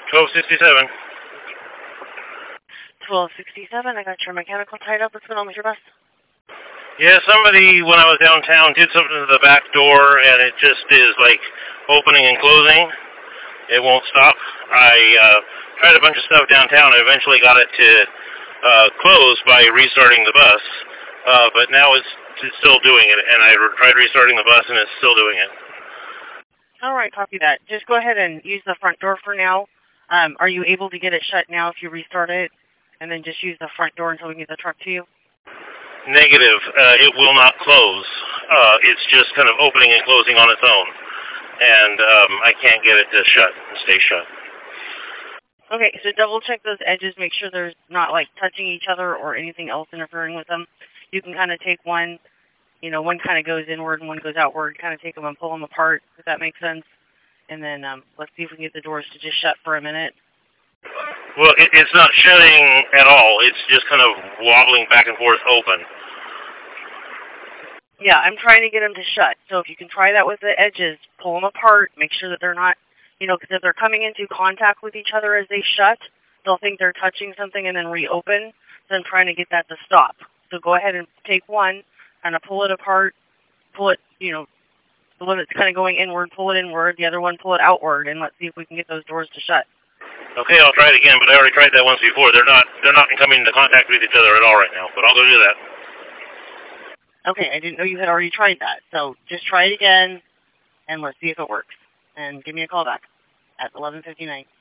1267. 1267, I got your mechanical tied up. What's going on with your bus? Yeah, somebody, when I was downtown, did something to the back door, and it just is like opening and closing. It won't stop. I tried a bunch of stuff downtown. I eventually got it to close by restarting the bus, but now it's still doing it, and I tried restarting the bus, and it's still doing it. All right, copy that. Just go ahead and use the front door for now. Are you able to get it shut now if you restart it, and then just use the front door until we get the truck to you? Negative. It will not close. It's just kind of opening and closing on its own, and I can't get it to shut and stay shut. Okay, so double check those edges, make sure there's not like touching each other or anything else interfering with them. You can kind of take one, one kind of goes inward and one goes outward, kind of take them and pull them apart, if that makes sense. And then let's see if we can get the doors to just shut for a minute. Well, it's not shutting at all. It's just kind of wobbling back and forth open. Yeah, I'm trying to get them to shut. So if you can try that with the edges, pull them apart, make sure that they're not, because if they're coming into contact with each other as they shut, they'll think they're touching something and then reopen. So I'm trying to get that to stop. So go ahead and take one, kind of pull it apart, pull it, the one that's kind of going inward, pull it inward, the other one pull it outward, and let's see if we can get those doors to shut. Okay, I'll try it again, but I already tried that once before. They're not coming into contact with each other at all right now, but I'll go do that. Okay, I didn't know you had already tried that. So just try it again, and let's see if it works. And give me a call back at 11:59.